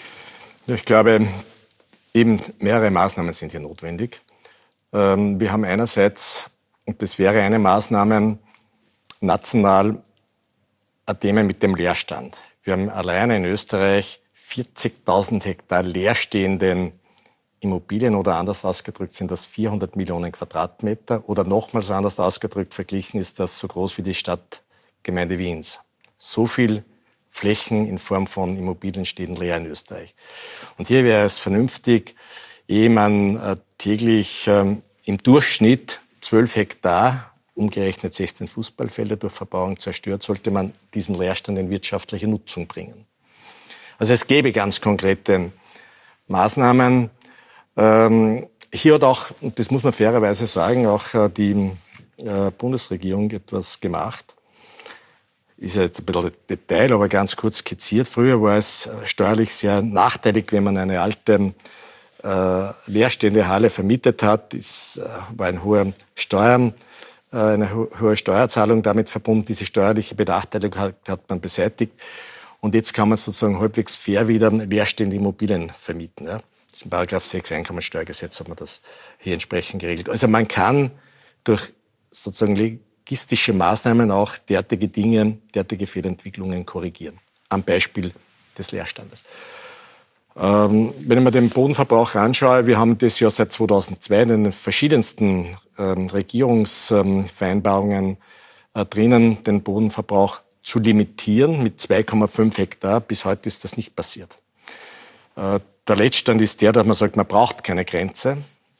Ich glaube, eben mehrere Maßnahmen sind hier notwendig. Ähm, wir haben einerseits, und das wäre eine Maßnahme, national ein Thema mit dem Leerstand. Wir haben alleine in Österreich vierzigtausend Hektar leerstehenden Immobilien, oder anders ausgedrückt sind das vierhundert Millionen Quadratmeter, oder nochmals anders ausgedrückt verglichen ist das so groß wie die Stadtgemeinde Wiens. So viel Flächen in Form von Immobilien stehen leer in Österreich. Und hier wäre es vernünftig, ehe man äh, täglich ähm, im Durchschnitt zwölf Hektar, umgerechnet sechzehn Fußballfelder durch Verbauung zerstört, sollte man diesen Leerstand in wirtschaftliche Nutzung bringen. Also es gäbe ganz konkrete Maßnahmen. Ähm, hier hat auch, und das muss man fairerweise sagen, auch äh, die äh, Bundesregierung etwas gemacht. Ist ja jetzt ein bisschen Detail, aber ganz kurz skizziert. Früher war es steuerlich sehr nachteilig, wenn man eine alte äh, leerstehende Halle vermietet hat. Es äh, war ein hoher Steuern, äh, eine ho hohe Steuerzahlung damit verbunden. Diese steuerliche Benachteiligung hat, hat man beseitigt. Und jetzt kann man sozusagen halbwegs fair wieder leerstehende Immobilien vermieten. Ja. Das ist in Paragraph sechs Einkommensteuergesetz hat man das hier entsprechend geregelt. Also man kann durch sozusagen logistische Maßnahmen auch derartige Dinge, derartige Fehlentwicklungen korrigieren. Am Beispiel des Leerstandes. Ähm, wenn ich mir den Bodenverbrauch anschaue, wir haben das ja seit zweitausendzwei in den verschiedensten ähm, Regierungsvereinbarungen äh, drinnen, den Bodenverbrauch zu limitieren mit zwei Komma fünf Hektar. Bis heute ist das nicht passiert. Äh, der Letztstand ist der, dass man sagt, man braucht keine Grenze.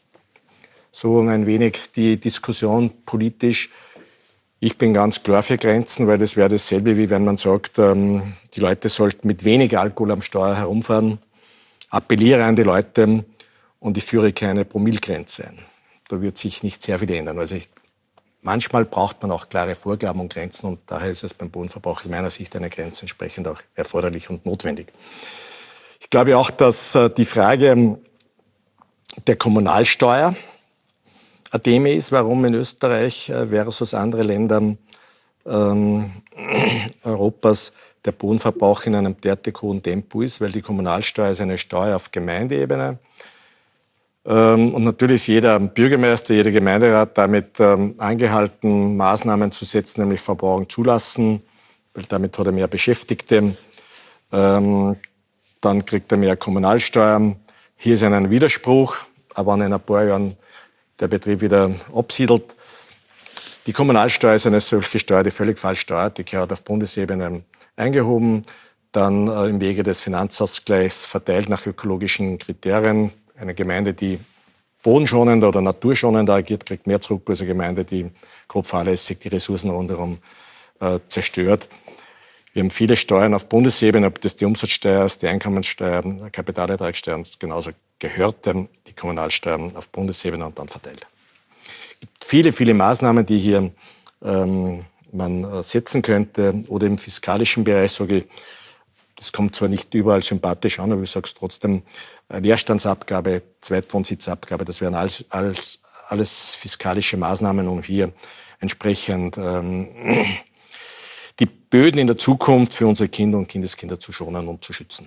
So ein wenig die Diskussion politisch. Ich bin ganz klar für Grenzen, weil das wäre dasselbe, wie wenn man sagt, ähm, die Leute sollten mit wenig Alkohol am Steuer herumfahren. Appelliere an die Leute und ich führe keine Promillegrenze ein. Da wird sich nicht sehr viel ändern. Also ich, manchmal braucht man auch klare Vorgaben und Grenzen und daher ist es beim Bodenverbrauch aus meiner Sicht eine Grenze entsprechend auch erforderlich und notwendig. Ich glaube auch, dass äh, die Frage der Kommunalsteuer ein Thema ist, warum in Österreich versus andere Länder ähm, Europas der Bodenverbrauch in einem derartig hohen Tempo ist, weil die Kommunalsteuer ist eine Steuer auf Gemeindeebene. Ähm, und natürlich ist jeder Bürgermeister, jeder Gemeinderat damit ähm, angehalten, Maßnahmen zu setzen, nämlich Verbauung zulassen, weil damit hat er mehr Beschäftigte. Ähm, dann kriegt er mehr Kommunalsteuern. Hier ist ein Widerspruch, aber in ein paar Jahren der Betrieb wieder absiedelt. Die Kommunalsteuer ist eine solche Steuer, die völlig falsch steuert. Die gehört auf Bundesebene eingehoben. dann äh, im Wege des Finanzausgleichs verteilt nach ökologischen Kriterien. Eine Gemeinde, die bodenschonender oder naturschonender agiert, kriegt mehr zurück als eine Gemeinde, die grob fahrlässig die Ressourcen rundherum äh, zerstört. Wir haben viele Steuern auf Bundesebene, ob das die Umsatzsteuer ist, die Einkommenssteuer, die Kapitalertragssteuer und genauso gehört die Kommunalsteuern auf Bundesebene und dann verteilt. Es gibt viele, viele Maßnahmen, die hier ähm, man setzen könnte. Oder im fiskalischen Bereich sage ich, das kommt zwar nicht überall sympathisch an, aber ich sage es trotzdem, Leerstandsabgabe, Zweitwohnsitzabgabe, das wären alles, alles, alles fiskalische Maßnahmen, um hier entsprechend ähm, die Böden in der Zukunft für unsere Kinder und Kindeskinder zu schonen und zu schützen.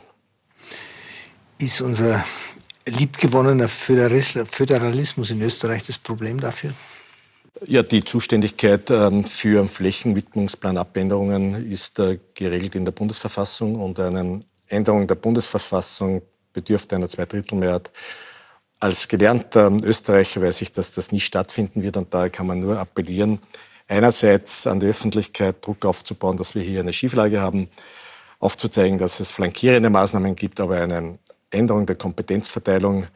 Ist unser liebgewonnener Föderalismus in Österreich das Problem dafür? Ja, die Zuständigkeit ähm, für Flächenwidmungsplanabänderungen ist äh, geregelt in der Bundesverfassung und eine Änderung der Bundesverfassung bedürfte einer Zweidrittelmehrheit. Als gelernter Österreicher weiß ich, dass das nie stattfinden wird und daher kann man nur appellieren, einerseits an die Öffentlichkeit Druck aufzubauen, dass wir hier eine Schieflage haben, aufzuzeigen, dass es flankierende Maßnahmen gibt, aber eine Änderung der Kompetenzverteilung,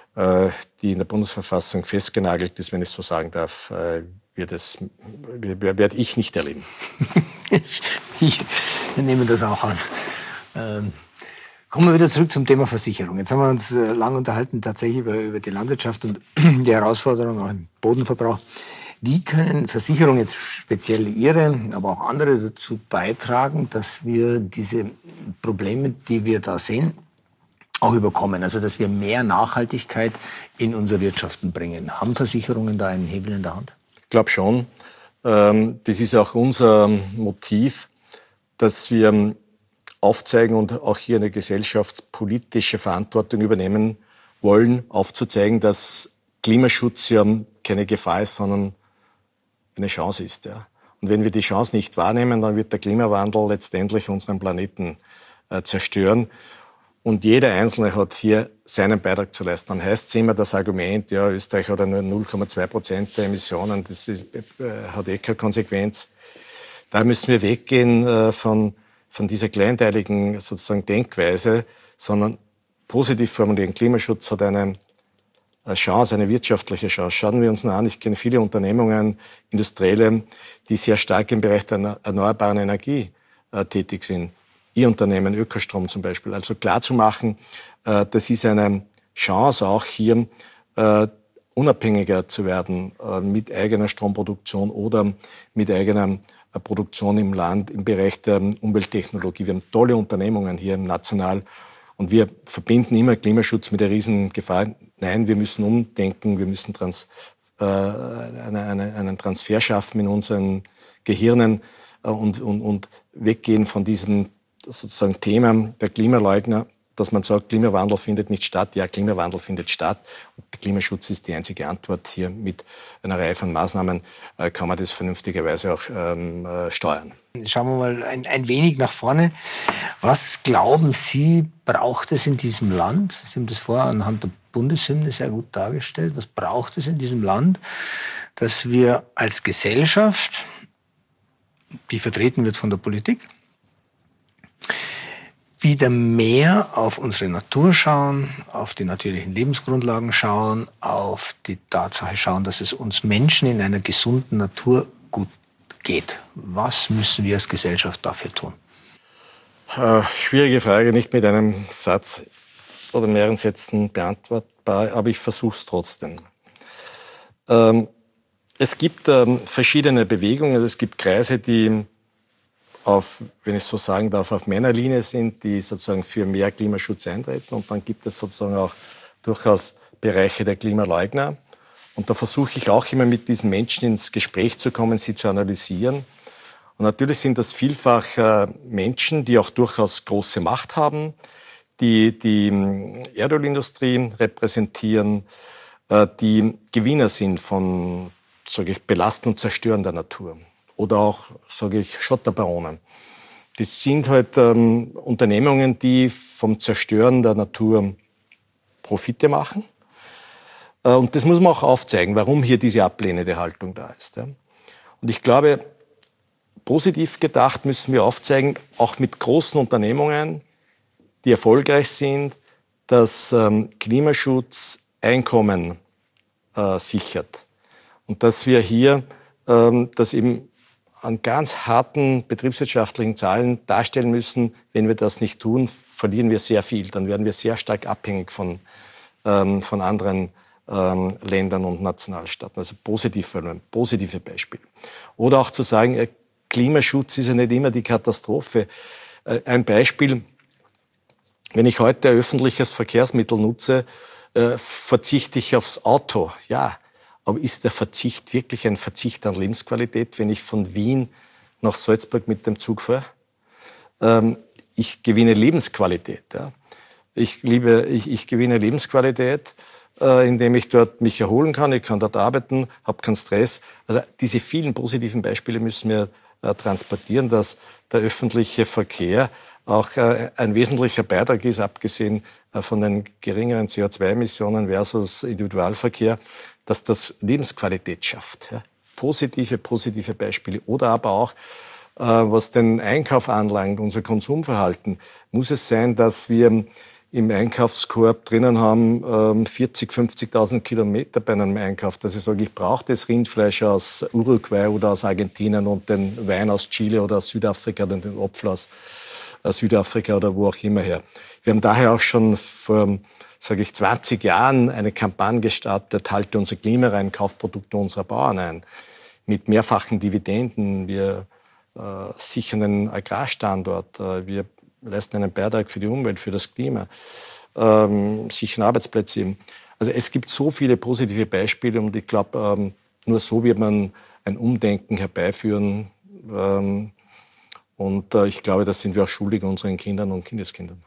die in der Bundesverfassung festgenagelt ist, wenn ich so sagen darf, wird es, werde ich nicht erleben. ich, ich nehme das auch an. Ähm, kommen wir wieder zurück zum Thema Versicherung. Jetzt haben wir uns äh, lang unterhalten tatsächlich über, über die Landwirtschaft und die Herausforderungen auch im Bodenverbrauch. Wie können Versicherungen, jetzt speziell Ihre, aber auch andere, dazu beitragen, dass wir diese Probleme, die wir da sehen, auch überkommen, also dass wir mehr Nachhaltigkeit in unser Wirtschaften bringen? Haben Versicherungen da einen Hebel in der Hand? Ich glaube schon. Das ist auch unser Motiv, dass wir aufzeigen und auch hier eine gesellschaftspolitische Verantwortung übernehmen wollen, aufzuzeigen, dass Klimaschutz ja keine Gefahr ist, sondern eine Chance ist. Ja. Und wenn wir die Chance nicht wahrnehmen, dann wird der Klimawandel letztendlich unseren Planeten äh, zerstören. Und jeder Einzelne hat hier seinen Beitrag zu leisten. Dann heißt es immer das Argument, ja, Österreich hat ja nur null Komma zwei Prozent der Emissionen, das ist, äh, hat eh keine Konsequenz. Da müssen wir weggehen äh, von, von dieser kleinteiligen sozusagen Denkweise, sondern positiv formulieren. Klimaschutz hat eine Chance, eine wirtschaftliche Chance. Schauen wir uns nur an, ich kenne viele Unternehmungen, Industrielle, die sehr stark im Bereich der erneuerbaren Energie äh, tätig sind. Ihr Unternehmen, Ökostrom zum Beispiel. Also klar zu machen, äh, das ist eine Chance auch hier äh, unabhängiger zu werden äh, mit eigener Stromproduktion oder mit eigener äh, Produktion im Land im Bereich der Umwelttechnologie. Wir haben tolle Unternehmungen hier national und wir verbinden immer Klimaschutz mit der Riesengefahr. Nein, wir müssen umdenken, wir müssen trans, äh, eine, eine, einen Transfer schaffen in unseren Gehirnen äh, und, und, und weggehen von diesem sozusagen Thema der Klimaleugner, dass man sagt, Klimawandel findet nicht statt. Ja, Klimawandel findet statt. Und Klimaschutz ist die einzige Antwort. Hier mit einer Reihe von Maßnahmen äh, kann man das vernünftigerweise auch ähm, äh, steuern. Schauen wir mal ein, ein wenig nach vorne. Was glauben Sie, braucht es in diesem Land? Sie haben das vorher anhand der Bundeshymne sehr gut dargestellt. Was braucht es in diesem Land, dass wir als Gesellschaft, die vertreten wird von der Politik, wieder mehr auf unsere Natur schauen, auf die natürlichen Lebensgrundlagen schauen, auf die Tatsache schauen, dass es uns Menschen in einer gesunden Natur gut geht? Was müssen wir als Gesellschaft dafür tun? Äh, schwierige Frage, nicht mit einem Satz oder mehreren Sätzen beantwortbar, aber ich versuche es trotzdem. Ähm, es gibt ähm, verschiedene Bewegungen, es gibt Kreise, die auf, wenn ich so sagen darf, auf meiner Linie sind, die sozusagen für mehr Klimaschutz eintreten. Und dann gibt es sozusagen auch durchaus Bereiche der Klimaleugner. Und da versuche ich auch immer mit diesen Menschen ins Gespräch zu kommen, sie zu analysieren. Und natürlich sind das vielfach äh, Menschen, die auch durchaus große Macht haben, die die Erdölindustrie repräsentieren, äh, die Gewinner sind von, sage ich, Belasten und Zerstören der Natur. Oder auch, sage ich, Schotterbaronen. Das sind halt ähm, Unternehmungen, die vom Zerstören der Natur Profite machen. Äh, und das muss man auch aufzeigen, warum hier diese ablehnende Haltung da ist. Ja. Und ich glaube, positiv gedacht müssen wir aufzeigen, auch mit großen Unternehmungen, die erfolgreich sind, dass ähm, Klimaschutz Einkommen äh, sichert. Und dass wir hier ähm, das eben an ganz harten betriebswirtschaftlichen Zahlen darstellen müssen. Wenn wir das nicht tun, verlieren wir sehr viel. Dann werden wir sehr stark abhängig von, ähm, von anderen ähm, Ländern und Nationalstaaten. Also positiv, positive Beispiele. Oder auch zu sagen, äh, Klimaschutz ist ja nicht immer die Katastrophe. Äh, ein Beispiel, wenn ich heute ein öffentliches Verkehrsmittel nutze, äh, verzichte ich aufs Auto. Ja, aber ist der Verzicht wirklich ein Verzicht an Lebensqualität, wenn ich von Wien nach Salzburg mit dem Zug fahre? Ähm, ich gewinne Lebensqualität. Ja. Ich, liebe, ich, ich gewinne Lebensqualität, äh, indem ich dort mich erholen kann, ich kann dort arbeiten, habe keinen Stress. Also diese vielen positiven Beispiele müssen wir äh, transportieren, dass der öffentliche Verkehr auch äh, ein wesentlicher Beitrag ist, abgesehen äh, von den geringeren C O zwei Emissionen versus Individualverkehr, dass das Lebensqualität schafft. Ja. Positive, positive Beispiele. Oder aber auch, äh, was den Einkauf anlangt, unser Konsumverhalten, muss es sein, dass wir im Einkaufskorb drinnen haben ähm, vierzig, fünfzigtausend Kilometer bei einem Einkauf, dass ich sage, ich brauche das Rindfleisch aus Uruguay oder aus Argentinien und den Wein aus Chile oder aus Südafrika oder den Apfel aus äh, Südafrika oder wo auch immer her. Wir haben daher auch schon vor, sage ich, zwanzig Jahren eine Kampagne gestartet, halte unser Klima rein, Kaufprodukte unserer Bauern ein. Mit mehrfachen Dividenden, wir äh, sichern den Agrarstandort, äh, wir leisten einen Beitrag für die Umwelt, für das Klima, ähm, sichern Arbeitsplätze. Also es gibt so viele positive Beispiele und ich glaube, ähm, nur so wird man ein Umdenken herbeiführen. Ähm, und äh, ich glaube, das sind wir auch schuldig unseren Kindern und Kindeskindern.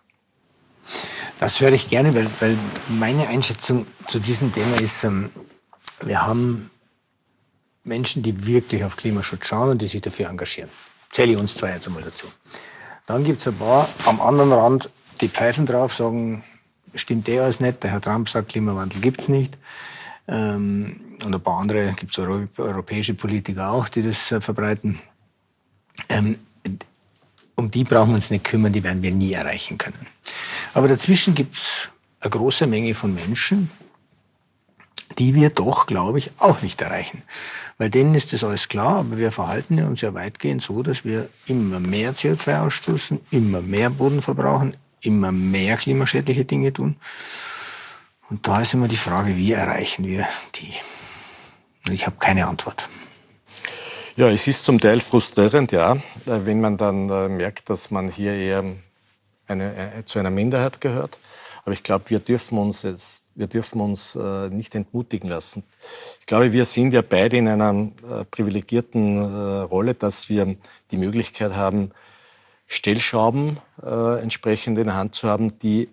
Das höre ich gerne, weil, weil meine Einschätzung zu diesem Thema ist, ähm, wir haben Menschen, die wirklich auf Klimaschutz schauen und die sich dafür engagieren. Zähle ich uns zwei jetzt einmal dazu. Dann gibt es ein paar am anderen Rand, die pfeifen drauf, sagen, stimmt eh alles nicht, der Herr Trump sagt, Klimawandel gibt's nicht. Ähm, und ein paar andere, gibt es Euro europäische Politiker auch, die das äh, verbreiten. Ähm, um die brauchen wir uns nicht kümmern, die werden wir nie erreichen können. Aber dazwischen gibt es eine große Menge von Menschen, die wir doch, glaube ich, auch nicht erreichen. Weil denen ist das alles klar, aber wir verhalten uns ja weitgehend so, dass wir immer mehr C O zwei ausstoßen, immer mehr Boden verbrauchen, immer mehr klimaschädliche Dinge tun. Und da ist immer die Frage, wie erreichen wir die? Und ich habe keine Antwort. Ja, es ist zum Teil frustrierend, ja, wenn man dann äh, merkt, dass man hier eher eine, äh, zu einer Minderheit gehört. Aber ich glaube, wir dürfen uns, jetzt, wir dürfen uns äh, nicht entmutigen lassen. Ich glaube, wir sind ja beide in einer äh, privilegierten äh, Rolle, dass wir die Möglichkeit haben, Stellschrauben äh, entsprechend in der Hand zu haben, die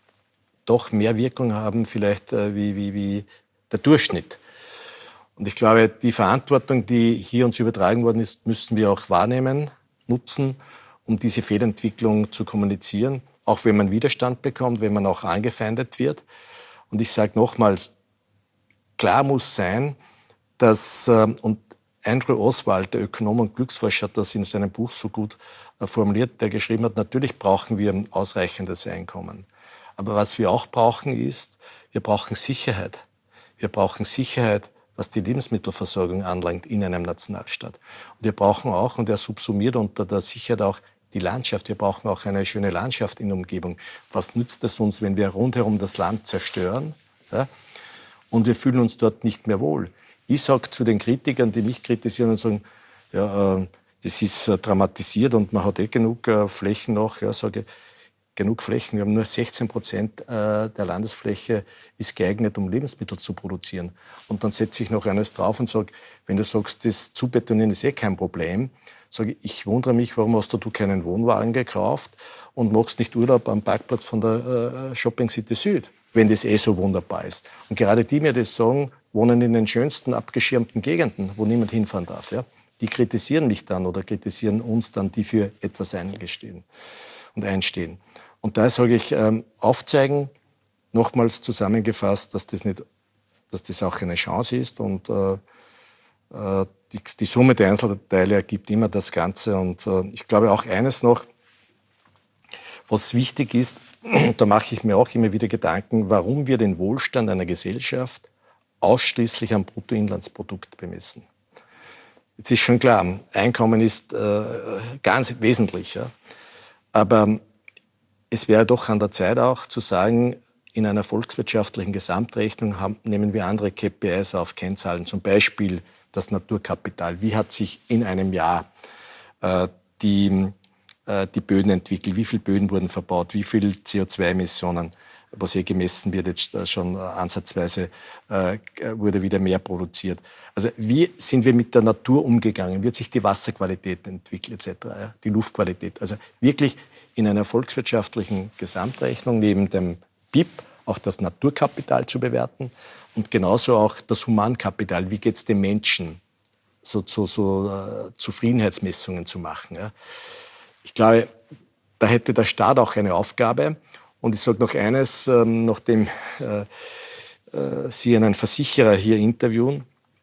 doch mehr Wirkung haben vielleicht äh, wie, wie, wie der Durchschnitt. Und ich glaube, die Verantwortung, die hier uns übertragen worden ist, müssen wir auch wahrnehmen, nutzen, um diese Fehlentwicklung zu kommunizieren. Auch wenn man Widerstand bekommt, wenn man auch angefeindet wird. Und ich sage nochmals, klar muss sein, dass, äh, und Andrew Oswald, der Ökonom und Glücksforscher, hat das in seinem Buch so gut äh, formuliert, der geschrieben hat, natürlich brauchen wir ein ausreichendes Einkommen. Aber was wir auch brauchen ist, wir brauchen Sicherheit. Wir brauchen Sicherheit, was die Lebensmittelversorgung anlangt in einem Nationalstaat. Und wir brauchen auch, und er subsumiert unter der Sicherheit auch, die Landschaft. Wir brauchen auch eine schöne Landschaft in der Umgebung. Was nützt es uns, wenn wir rundherum das Land zerstören, ja, und wir fühlen uns dort nicht mehr wohl? Ich sage zu den Kritikern, die mich kritisieren und sagen, ja, äh, das ist äh, dramatisiert und man hat eh genug äh, Flächen noch. Ja, sage genug Flächen. Wir haben nur sechzehn Prozent äh, der Landesfläche ist geeignet, um Lebensmittel zu produzieren. Und dann setze ich noch eines drauf und sage, wenn du sagst, das Zubetonieren ist eh kein Problem, sage ich, ich wundere mich, warum hast du keinen Wohnwagen gekauft und machst nicht Urlaub am Parkplatz von der äh, Shopping City Süd, wenn das eh so wunderbar ist. Und gerade die mir das sagen, wohnen in den schönsten abgeschirmten Gegenden, wo niemand hinfahren darf. Ja? Die kritisieren mich dann oder kritisieren uns dann, die für etwas eingestehen und einstehen. Und da sage ich, ähm, aufzeigen, nochmals zusammengefasst, dass das, nicht, dass das auch eine Chance ist und äh, äh, die, die Summe der Einzelteile ergibt immer das Ganze. Und äh, ich glaube auch eines noch, was wichtig ist, da mache ich mir auch immer wieder Gedanken, warum wir den Wohlstand einer Gesellschaft ausschließlich am Bruttoinlandsprodukt bemessen. Jetzt ist schon klar, Einkommen ist äh, ganz wesentlich. Ja? Aber es wäre doch an der Zeit auch zu sagen, in einer volkswirtschaftlichen Gesamtrechnung haben, nehmen wir andere K P Is auf, Kennzahlen, zum Beispiel das Naturkapital. Wie hat sich in einem Jahr äh, die, äh, die Böden entwickelt? Wie viele Böden wurden verbaut? Wie viel C O zwei Emissionen? Was hier gemessen wird, jetzt schon ansatzweise äh, wurde wieder mehr produziert. Also wie sind wir mit der Natur umgegangen? Wie hat sich die Wasserqualität entwickelt et cetera, ja? Die Luftqualität. Also wirklich in einer volkswirtschaftlichen Gesamtrechnung neben dem B I P auch das Naturkapital zu bewerten und genauso auch das Humankapital. Wie geht es den Menschen? So, so, so äh, Zufriedenheitsmessungen zu machen. Ja? Ich glaube, da hätte der Staat auch eine Aufgabe. Und ich sage noch eines, ähm, nachdem äh, äh, Sie einen Versicherer hier interviewen.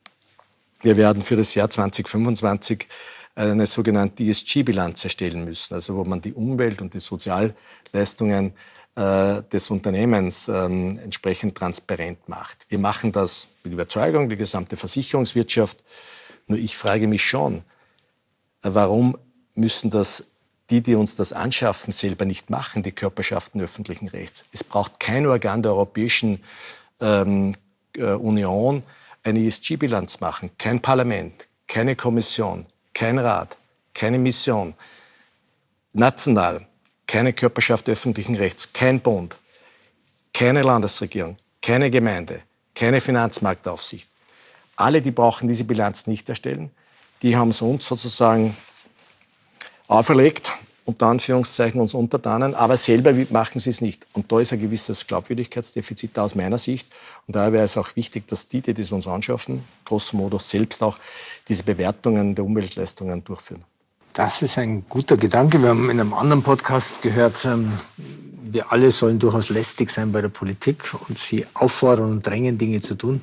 Wir werden für das Jahr zwanzig fünfundzwanzig eine sogenannte E S G-Bilanz erstellen müssen, also wo man die Umwelt- und die Sozialleistungen äh, des Unternehmens ähm, entsprechend transparent macht. Wir machen das mit Überzeugung, die gesamte Versicherungswirtschaft. Nur ich frage mich schon, äh, warum müssen das die, die uns das anschaffen, selber nicht machen, die Körperschaften öffentlichen Rechts. Es braucht kein Organ der Europäischen ähm, äh, Union eine E S G-Bilanz machen. Kein Parlament, keine Kommission, kein Rat, keine Mission. National, keine Körperschaft öffentlichen Rechts, kein Bund, keine Landesregierung, keine Gemeinde, keine Finanzmarktaufsicht. Alle, die brauchen diese Bilanz nicht erstellen. Die haben es uns sozusagen auferlegt, unter Anführungszeichen uns untertanen, aber selber machen sie es nicht. Und da ist ein gewisses Glaubwürdigkeitsdefizit aus meiner Sicht. Und daher wäre es auch wichtig, dass die, die das uns anschaffen, grosso modo selbst auch diese Bewertungen der Umweltleistungen durchführen. Das ist ein guter Gedanke. Wir haben in einem anderen Podcast gehört, wir alle sollen durchaus lästig sein bei der Politik und sie auffordern und drängen, Dinge zu tun.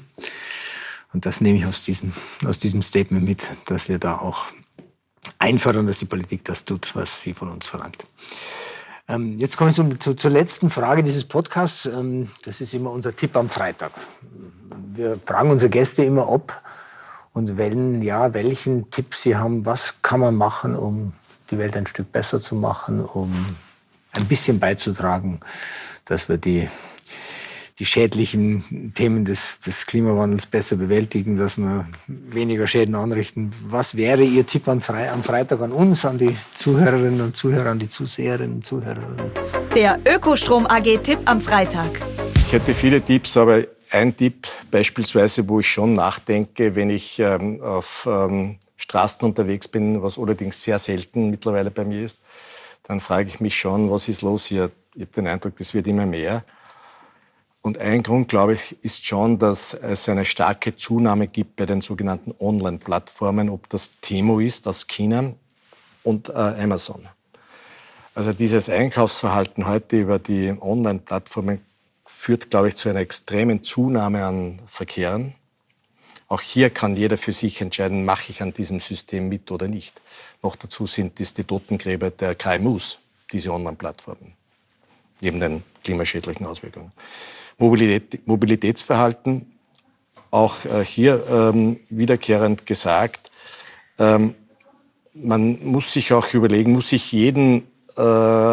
Und das nehme ich aus diesem, aus diesem Statement mit, dass wir da auch einfordern, dass die Politik das tut, was sie von uns verlangt. Ähm, jetzt komme ich zum, zu, zur letzten Frage dieses Podcasts. Ähm, das ist immer unser Tipp am Freitag. Wir fragen unsere Gäste immer, ob und wenn, ja, welchen Tipp sie haben, was kann man machen, um die Welt ein Stück besser zu machen, um ein bisschen beizutragen, dass wir die die schädlichen Themen des, des Klimawandels besser bewältigen, dass wir weniger Schäden anrichten. Was wäre Ihr Tipp an Fre- am Freitag an uns, an die Zuhörerinnen und Zuhörer, an die Zuseherinnen und Zuhörer? Der Ökostrom A G-Tipp am Freitag. Ich hätte viele Tipps, aber ein Tipp beispielsweise, wo ich schon nachdenke, wenn ich ähm, auf ähm, Straßen unterwegs bin, was allerdings sehr selten mittlerweile bei mir ist, dann frage ich mich schon, was ist los hier? Ich habe den Eindruck, das wird immer mehr. Und ein Grund, glaube ich, ist schon, dass es eine starke Zunahme gibt bei den sogenannten Online-Plattformen, ob das Temu ist aus China und äh, Amazon. Also dieses Einkaufsverhalten heute über die Online-Plattformen führt, glaube ich, zu einer extremen Zunahme an Verkehren. Auch hier kann jeder für sich entscheiden, mache ich an diesem System mit oder nicht. Noch dazu sind dies die Totengräber der K M Us, diese Online-Plattformen, neben den klimaschädlichen Auswirkungen. Mobilität, Mobilitätsverhalten, auch äh, hier ähm, wiederkehrend gesagt, ähm, man muss sich auch überlegen, muss ich jeden äh,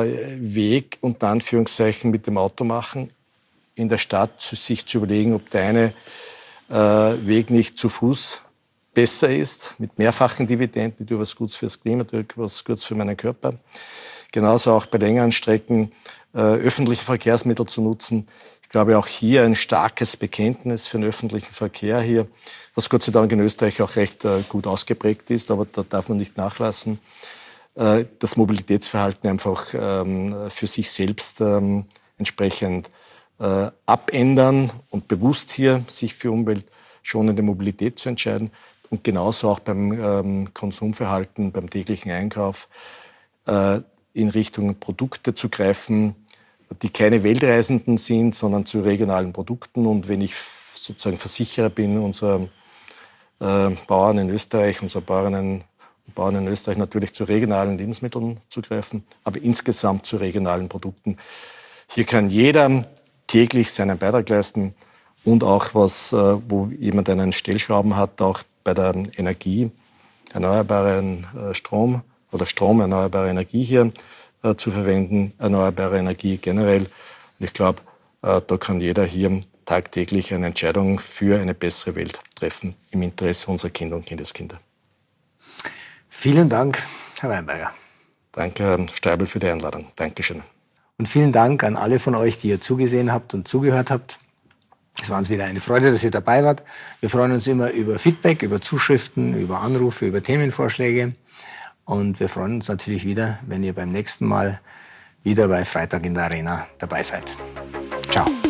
Weg unter Anführungszeichen mit dem Auto machen, in der Stadt sich zu überlegen, ob der eine äh, Weg nicht zu Fuß besser ist, mit mehrfachen Dividenden, die was Gutes fürs Klima, die was Gutes für meinen Körper. Genauso auch bei längeren Strecken äh, öffentliche Verkehrsmittel zu nutzen. Ich glaube, auch hier ein starkes Bekenntnis für den öffentlichen Verkehr hier, was Gott sei Dank in Österreich auch recht äh, gut ausgeprägt ist, aber da darf man nicht nachlassen, äh, das Mobilitätsverhalten einfach ähm, für sich selbst ähm, entsprechend äh, abändern und bewusst hier sich für umweltschonende Mobilität zu entscheiden und genauso auch beim ähm, Konsumverhalten, beim täglichen Einkauf äh, in Richtung Produkte zu greifen, die keine Weltreisenden sind, sondern zu regionalen Produkten. Und wenn ich sozusagen Versicherer bin unserer äh, Bauern in Österreich, unsere Bauerinnen und Bauern in Österreich natürlich zu regionalen Lebensmitteln zugreifen, aber insgesamt zu regionalen Produkten. Hier kann jeder täglich seinen Beitrag leisten und auch was, äh, wo jemand einen Stellschrauben hat, auch bei der Energie, erneuerbaren äh, Strom oder Strom, erneuerbare Energie hier äh, zu verwenden, erneuerbare Energie generell. Und ich glaube, äh, da kann jeder hier tagtäglich eine Entscheidung für eine bessere Welt treffen, im Interesse unserer Kinder und Kindeskinder. Vielen Dank, Herr Weinberger. Danke, Herr Streibel, für die Einladung. Dankeschön. Und vielen Dank an alle von euch, die ihr zugesehen habt und zugehört habt. Es war uns wieder eine Freude, dass ihr dabei wart. Wir freuen uns immer über Feedback, über Zuschriften, über Anrufe, über Themenvorschläge. Und wir freuen uns natürlich wieder, wenn ihr beim nächsten Mal wieder bei Freitag in der Arena dabei seid. Ciao.